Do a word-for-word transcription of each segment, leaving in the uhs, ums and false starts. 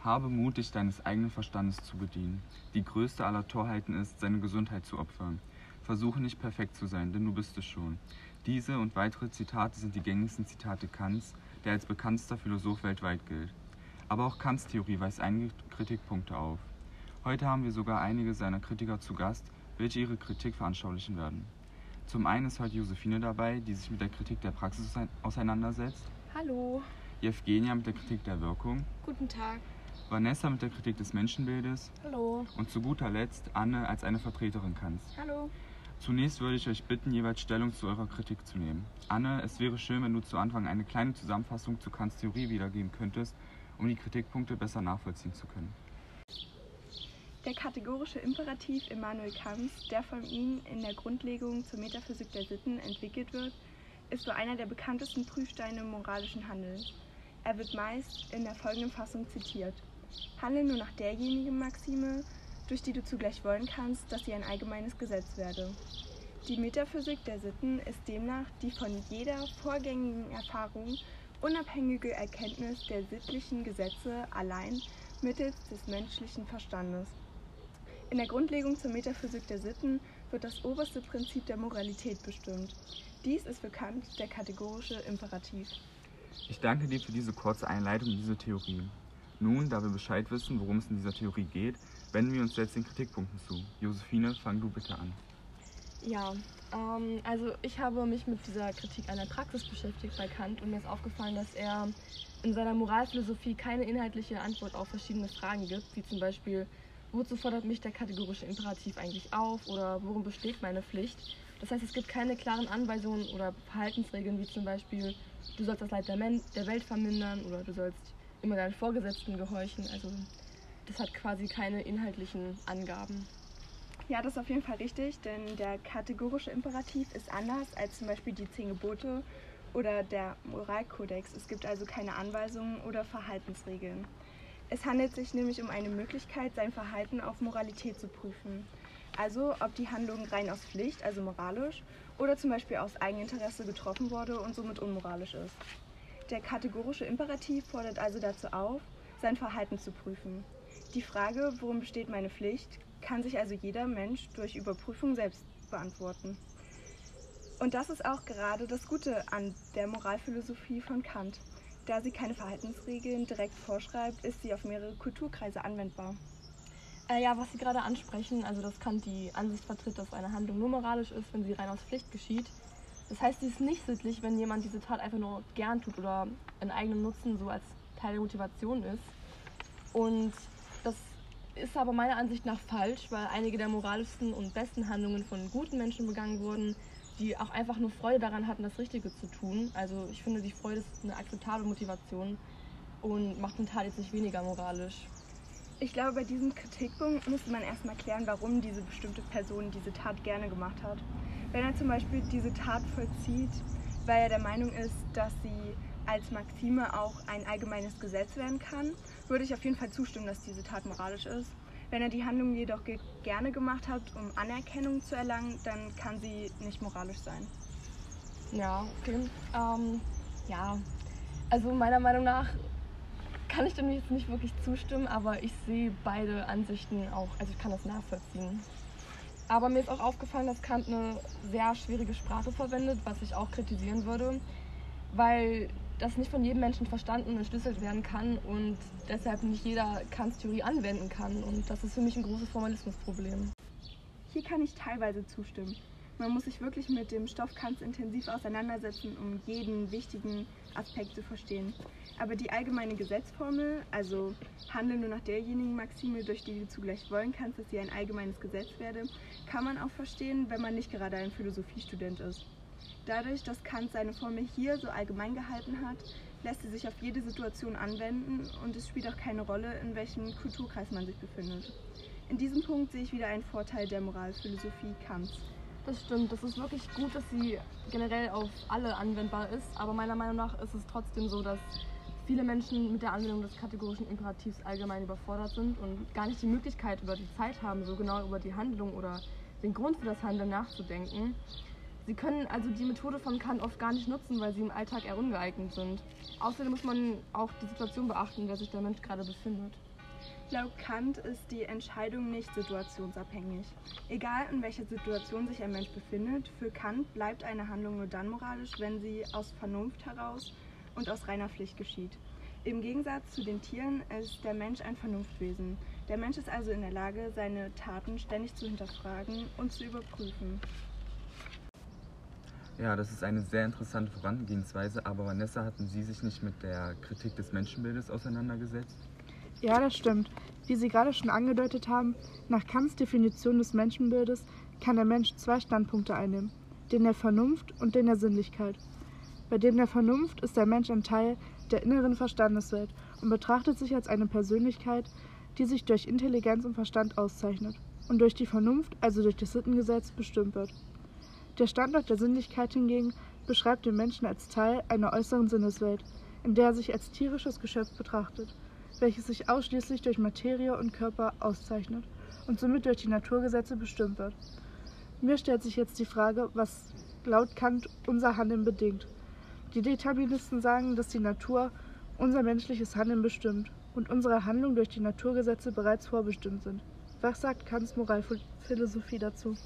Habe Mut, dich deines eigenen Verstandes zu bedienen. Die größte aller Torheiten ist, seine Gesundheit zu opfern. Versuche nicht perfekt zu sein, denn du bist es schon. Diese und weitere Zitate sind die gängigsten Zitate Kants, der als bekanntester Philosoph weltweit gilt. Aber auch Kants Theorie weist einige Kritikpunkte auf. Heute haben wir sogar einige seiner Kritiker zu Gast, welche ihre Kritik veranschaulichen werden. Zum einen ist heute Josephine dabei, die sich mit der Kritik der Praxis auseinandersetzt. Hallo. Jevgenia mit der Kritik der Wirkung. Guten Tag. Vanessa mit der Kritik des Menschenbildes. Hallo. Und zu guter Letzt Anne als eine Vertreterin Kants. Hallo. Zunächst würde ich euch bitten, jeweils Stellung zu eurer Kritik zu nehmen. Anne, es wäre schön, wenn du zu Anfang eine kleine Zusammenfassung zu Kants Theorie wiedergeben könntest, um die Kritikpunkte besser nachvollziehen zu können. Der kategorische Imperativ Immanuel Kants, der von ihm in der Grundlegung zur Metaphysik der Sitten entwickelt wird, ist so einer der bekanntesten Prüfsteine moralischen Handelns. Er wird meist in der folgenden Fassung zitiert: Handle nur nach derjenigen Maxime, durch die du zugleich wollen kannst, dass sie ein allgemeines Gesetz werde. Die Metaphysik der Sitten ist demnach die von jeder vorgängigen Erfahrung unabhängige Erkenntnis der sittlichen Gesetze allein mittels des menschlichen Verstandes. In der Grundlegung zur Metaphysik der Sitten wird das oberste Prinzip der Moralität bestimmt. Dies ist für Kant der kategorische Imperativ. Ich danke dir für diese kurze Einleitung in diese Theorie. Nun, da wir Bescheid wissen, worum es in dieser Theorie geht, wenden wir uns jetzt den Kritikpunkten zu. Josephine, fang du bitte an. Ja, ähm, also ich habe mich mit dieser Kritik an der Praxis beschäftigt bei Kant und mir ist aufgefallen, dass er in seiner Moralphilosophie keine inhaltliche Antwort auf verschiedene Fragen gibt, wie zum Beispiel: Wozu fordert mich der kategorische Imperativ eigentlich auf oder worin besteht meine Pflicht? Das heißt, es gibt keine klaren Anweisungen oder Verhaltensregeln, wie zum Beispiel: Du sollst das Leid der, Men- der Welt vermindern oder du sollst immer deinen Vorgesetzten gehorchen. Also das hat quasi keine inhaltlichen Angaben. Ja, das ist auf jeden Fall richtig, denn der kategorische Imperativ ist anders als zum Beispiel die Zehn Gebote oder der Moralkodex. Es gibt also keine Anweisungen oder Verhaltensregeln. Es handelt sich nämlich um eine Möglichkeit, sein Verhalten auf Moralität zu prüfen. Also ob die Handlung rein aus Pflicht, also moralisch, oder zum Beispiel aus Eigeninteresse getroffen wurde und somit unmoralisch ist. Der kategorische Imperativ fordert also dazu auf, sein Verhalten zu prüfen. Die Frage, worin besteht meine Pflicht, kann sich also jeder Mensch durch Überprüfung selbst beantworten. Und das ist auch gerade das Gute an der Moralphilosophie von Kant. Da sie keine Verhaltensregeln direkt vorschreibt, ist sie auf mehrere Kulturkreise anwendbar. Äh, ja, was Sie gerade ansprechen, also dass Kant die Ansicht vertritt, dass eine Handlung nur moralisch ist, wenn sie rein aus Pflicht geschieht. Das heißt, sie ist nicht sittlich, wenn jemand diese Tat einfach nur gern tut oder in eigenem Nutzen so als Teil der Motivation ist. Und das ist aber meiner Ansicht nach falsch, weil einige der moralischsten und besten Handlungen von guten Menschen begangen wurden, die auch einfach nur Freude daran hatten, das Richtige zu tun. Also ich finde, die Freude ist eine akzeptable Motivation und macht eine Tat jetzt nicht weniger moralisch. Ich glaube, bei diesem Kritikpunkt müsste man erstmal klären, warum diese bestimmte Person diese Tat gerne gemacht hat. Wenn er zum Beispiel diese Tat vollzieht, weil er der Meinung ist, dass sie als Maxime auch ein allgemeines Gesetz werden kann, würde ich auf jeden Fall zustimmen, dass diese Tat moralisch ist. Wenn er die Handlung jedoch ge- gerne gemacht hat, um Anerkennung zu erlangen, dann kann sie nicht moralisch sein. Ja, okay. Ähm, ja, also meiner Meinung nach kann ich dem jetzt nicht wirklich zustimmen, aber ich sehe beide Ansichten auch, also ich kann das nachvollziehen. Aber mir ist auch aufgefallen, dass Kant eine sehr schwierige Sprache verwendet, was ich auch kritisieren würde, weil das nicht von jedem Menschen verstanden und entschlüsselt werden kann und deshalb nicht jeder Kants Theorie anwenden kann. Und das ist für mich ein großes Formalismusproblem. Hier kann ich teilweise zustimmen. Man muss sich wirklich mit dem Stoff Kants intensiv auseinandersetzen, um jeden wichtigen Aspekt zu verstehen. Aber die allgemeine Gesetzformel, also handle nur nach derjenigen Maxime, durch die du zugleich wollen kannst, dass sie ein allgemeines Gesetz werde, kann man auch verstehen, wenn man nicht gerade ein Philosophiestudent ist. Dadurch, dass Kant seine Formel hier so allgemein gehalten hat, lässt sie sich auf jede Situation anwenden und es spielt auch keine Rolle, in welchem Kulturkreis man sich befindet. In diesem Punkt sehe ich wieder einen Vorteil der Moralphilosophie Kants. Das stimmt, das ist wirklich gut, dass sie generell auf alle anwendbar ist, aber meiner Meinung nach ist es trotzdem so, dass viele Menschen mit der Anwendung des kategorischen Imperativs allgemein überfordert sind und gar nicht die Möglichkeit oder die Zeit haben, so genau über die Handlung oder den Grund für das Handeln nachzudenken. Sie können also die Methode von Kant oft gar nicht nutzen, weil sie im Alltag eher ungeeignet sind. Außerdem muss man auch die Situation beachten, in der sich der Mensch gerade befindet. Laut Kant ist die Entscheidung nicht situationsabhängig. Egal in welcher Situation sich ein Mensch befindet, für Kant bleibt eine Handlung nur dann moralisch, wenn sie aus Vernunft heraus und aus reiner Pflicht geschieht. Im Gegensatz zu den Tieren ist der Mensch ein Vernunftwesen. Der Mensch ist also in der Lage, seine Taten ständig zu hinterfragen und zu überprüfen. Ja, das ist eine sehr interessante Vorangehensweise, aber Vanessa, hatten Sie sich nicht mit der Kritik des Menschenbildes auseinandergesetzt? Ja, das stimmt. Wie Sie gerade schon angedeutet haben, nach Kants Definition des Menschenbildes kann der Mensch zwei Standpunkte einnehmen, den der Vernunft und den der Sinnlichkeit. Bei dem der Vernunft ist der Mensch ein Teil der inneren Verstandeswelt und betrachtet sich als eine Persönlichkeit, die sich durch Intelligenz und Verstand auszeichnet und durch die Vernunft, also durch das Sittengesetz, bestimmt wird. Der Standort der Sinnlichkeit hingegen beschreibt den Menschen als Teil einer äußeren Sinneswelt, in der er sich als tierisches Geschöpf betrachtet, welches sich ausschließlich durch Materie und Körper auszeichnet und somit durch die Naturgesetze bestimmt wird. Mir stellt sich jetzt die Frage, was laut Kant unser Handeln bedingt. Die Deterministen sagen, dass die Natur unser menschliches Handeln bestimmt und unsere Handlungen durch die Naturgesetze bereits vorbestimmt sind. Was sagt Kants Moralphilosophie dazu?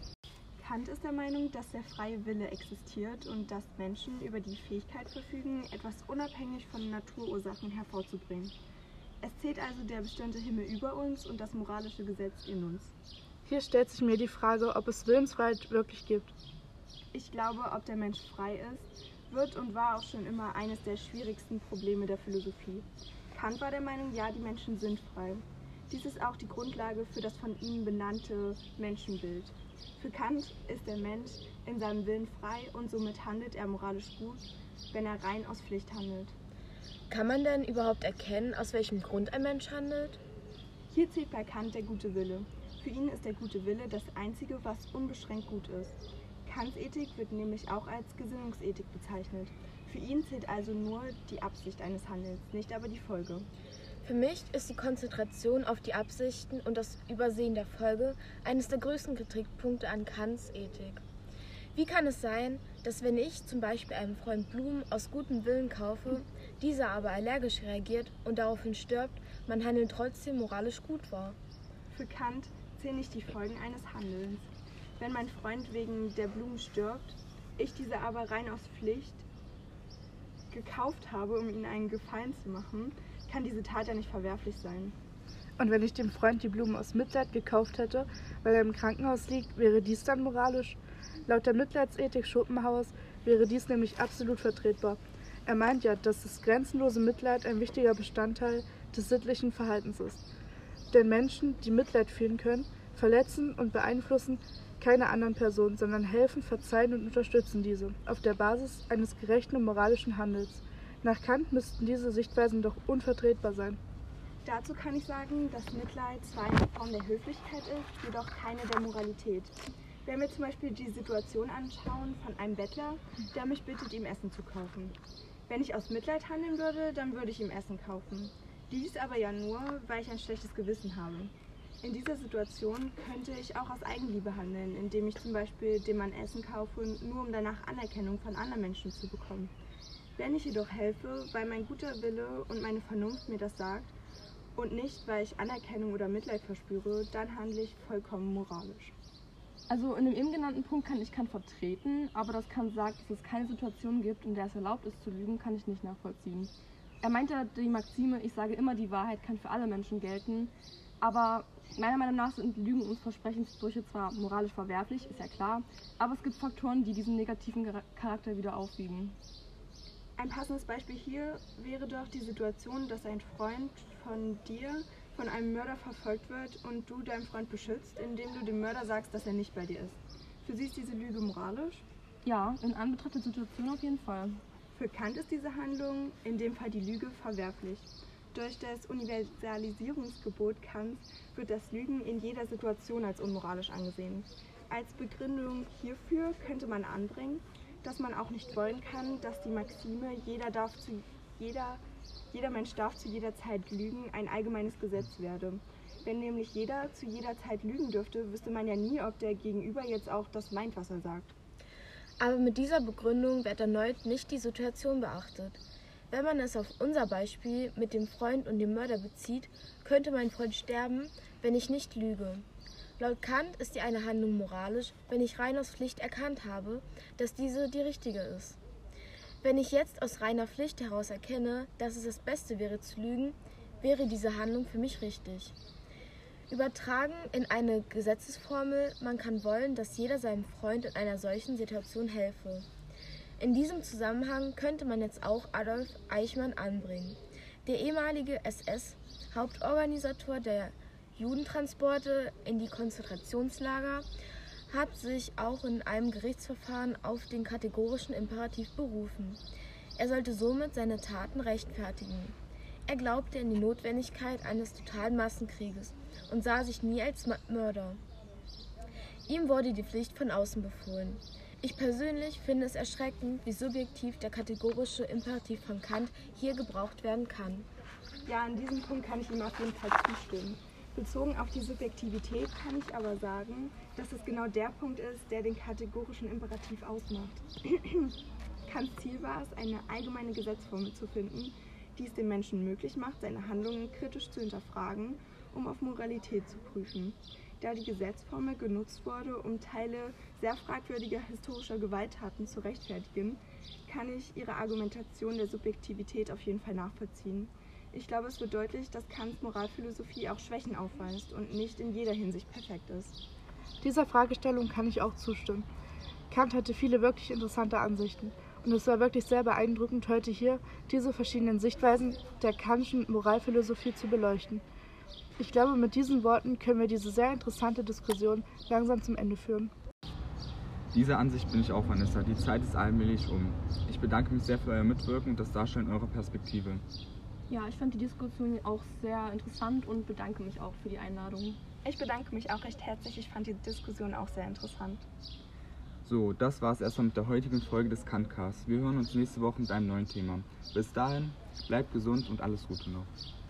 Kant ist der Meinung, dass der freie Wille existiert und dass Menschen über die Fähigkeit verfügen, etwas unabhängig von Naturursachen hervorzubringen. Es zählt also der bestimmte Himmel über uns und das moralische Gesetz in uns. Hier stellt sich mir die Frage, ob es Willensfreiheit wirklich gibt. Ich glaube, ob der Mensch frei ist, wird und war auch schon immer eines der schwierigsten Probleme der Philosophie. Kant war der Meinung, ja, die Menschen sind frei. Dies ist auch die Grundlage für das von ihm benannte Menschenbild. Für Kant ist der Mensch in seinem Willen frei und somit handelt er moralisch gut, wenn er rein aus Pflicht handelt. Kann man denn überhaupt erkennen, aus welchem Grund ein Mensch handelt? Hier zählt bei Kant der gute Wille. Für ihn ist der gute Wille das Einzige, was unbeschränkt gut ist. Kants Ethik wird nämlich auch als Gesinnungsethik bezeichnet. Für ihn zählt also nur die Absicht eines Handelns, nicht aber die Folge. Für mich ist die Konzentration auf die Absichten und das Übersehen der Folge eines der größten Kritikpunkte an Kants Ethik. Wie kann es sein, dass wenn ich zum Beispiel einem Freund Blumen aus gutem Willen kaufe, dieser aber allergisch reagiert und daraufhin stirbt, mein Handeln trotzdem moralisch gut war? Für Kant zählen nicht die Folgen eines Handelns. Wenn mein Freund wegen der Blumen stirbt, ich diese aber rein aus Pflicht gekauft habe, um ihm einen Gefallen zu machen, kann diese Tat ja nicht verwerflich sein. Und wenn ich dem Freund die Blumen aus Mitleid gekauft hätte, weil er im Krankenhaus liegt, wäre dies dann moralisch? Laut der Mitleidsethik Schopenhauers wäre dies nämlich absolut vertretbar. Er meint ja, dass das grenzenlose Mitleid ein wichtiger Bestandteil des sittlichen Verhaltens ist. Denn Menschen, die Mitleid fühlen können, verletzen und beeinflussen keine anderen Personen, sondern helfen, verzeihen und unterstützen diese, auf der Basis eines gerechten und moralischen Handels. Nach Kant müssten diese Sichtweisen doch unvertretbar sein. Dazu kann ich sagen, dass Mitleid zwar eine Form der Höflichkeit ist, jedoch keine der Moralität. Wenn wir zum Beispiel die Situation anschauen von einem Bettler, der mich bittet, ihm Essen zu kaufen. Wenn ich aus Mitleid handeln würde, dann würde ich ihm Essen kaufen. Dies aber ja nur, weil ich ein schlechtes Gewissen habe. In dieser Situation könnte ich auch aus Eigenliebe handeln, indem ich zum Beispiel dem Mann Essen kaufe, nur um danach Anerkennung von anderen Menschen zu bekommen. Wenn ich jedoch helfe, weil mein guter Wille und meine Vernunft mir das sagt und nicht, weil ich Anerkennung oder Mitleid verspüre, dann handle ich vollkommen moralisch. Also in dem eben genannten Punkt kann ich Kant vertreten, aber dass Kant sagt, dass es keine Situation gibt, in der es erlaubt ist zu lügen, kann ich nicht nachvollziehen. Er meint ja die Maxime, ich sage immer die Wahrheit, kann für alle Menschen gelten, aber meiner Meinung nach sind Lügen und Versprecherssprüche zwar moralisch verwerflich, ist ja klar, aber es gibt Faktoren, die diesen negativen Charakter wieder aufwiegen. Ein passendes Beispiel hier wäre doch die Situation, dass ein Freund von dir von einem Mörder verfolgt wird und du deinen Freund beschützt, indem du dem Mörder sagst, dass er nicht bei dir ist. Für sie ist diese Lüge moralisch? Ja, in Anbetracht der Situation auf jeden Fall. Für Kant ist diese Handlung, in dem Fall die Lüge, verwerflich. Durch das Universalisierungsgebot Kants wird das Lügen in jeder Situation als unmoralisch angesehen. Als Begründung hierfür könnte man anbringen, dass man auch nicht wollen kann, dass die Maxime, jeder, darf zu jeder, jeder Mensch darf zu jeder Zeit lügen, ein allgemeines Gesetz werde. Wenn nämlich jeder zu jeder Zeit lügen dürfte, wüsste man ja nie, ob der Gegenüber jetzt auch das meint, was er sagt. Aber mit dieser Begründung wird erneut nicht die Situation beachtet. Wenn man es auf unser Beispiel mit dem Freund und dem Mörder bezieht, könnte mein Freund sterben, wenn ich nicht lüge. Laut Kant ist die eine Handlung moralisch, wenn ich rein aus Pflicht erkannt habe, dass diese die richtige ist. Wenn ich jetzt aus reiner Pflicht heraus erkenne, dass es das Beste wäre zu lügen, wäre diese Handlung für mich richtig. Übertragen in eine Gesetzesformel, man kann wollen, dass jeder seinem Freund in einer solchen Situation helfe. In diesem Zusammenhang könnte man jetzt auch Adolf Eichmann anbringen. Der ehemalige S S-Hauptorganisator der Judentransporte in die Konzentrationslager hat sich auch in einem Gerichtsverfahren auf den kategorischen Imperativ berufen. Er sollte somit seine Taten rechtfertigen. Er glaubte in die Notwendigkeit eines totalen Massenkrieges und sah sich nie als Mörder. Ihm wurde die Pflicht von außen befohlen. Ich persönlich finde es erschreckend, wie subjektiv der kategorische Imperativ von Kant hier gebraucht werden kann. Ja, an diesem Punkt kann ich ihm auf jeden Fall zustimmen. Bezogen auf die Subjektivität kann ich aber sagen, dass es genau der Punkt ist, der den kategorischen Imperativ ausmacht. Kants Ziel war es, eine allgemeine Gesetzformel zu finden, die es dem Menschen möglich macht, seine Handlungen kritisch zu hinterfragen, um auf Moralität zu prüfen. Da die Gesetzformel genutzt wurde, um Teile sehr fragwürdiger historischer Gewalttaten zu rechtfertigen, kann ich ihre Argumentation der Subjektivität auf jeden Fall nachvollziehen. Ich glaube, es wird deutlich, dass Kants Moralphilosophie auch Schwächen aufweist und nicht in jeder Hinsicht perfekt ist. Dieser Fragestellung kann ich auch zustimmen. Kant hatte viele wirklich interessante Ansichten und es war wirklich sehr beeindruckend, heute hier diese verschiedenen Sichtweisen der Kantischen Moralphilosophie zu beleuchten. Ich glaube, mit diesen Worten können wir diese sehr interessante Diskussion langsam zum Ende führen. Dieser Ansicht bin ich auch, Vanessa. Die Zeit ist allmählich um. Ich bedanke mich sehr für euer Mitwirken und das Darstellen eurer Perspektive. Ja, ich fand die Diskussion auch sehr interessant und bedanke mich auch für die Einladung. Ich bedanke mich auch recht herzlich. Ich fand die Diskussion auch sehr interessant. So, das war es erstmal mit der heutigen Folge des Kantcasts. Wir hören uns nächste Woche mit einem neuen Thema. Bis dahin, bleibt gesund und alles Gute noch.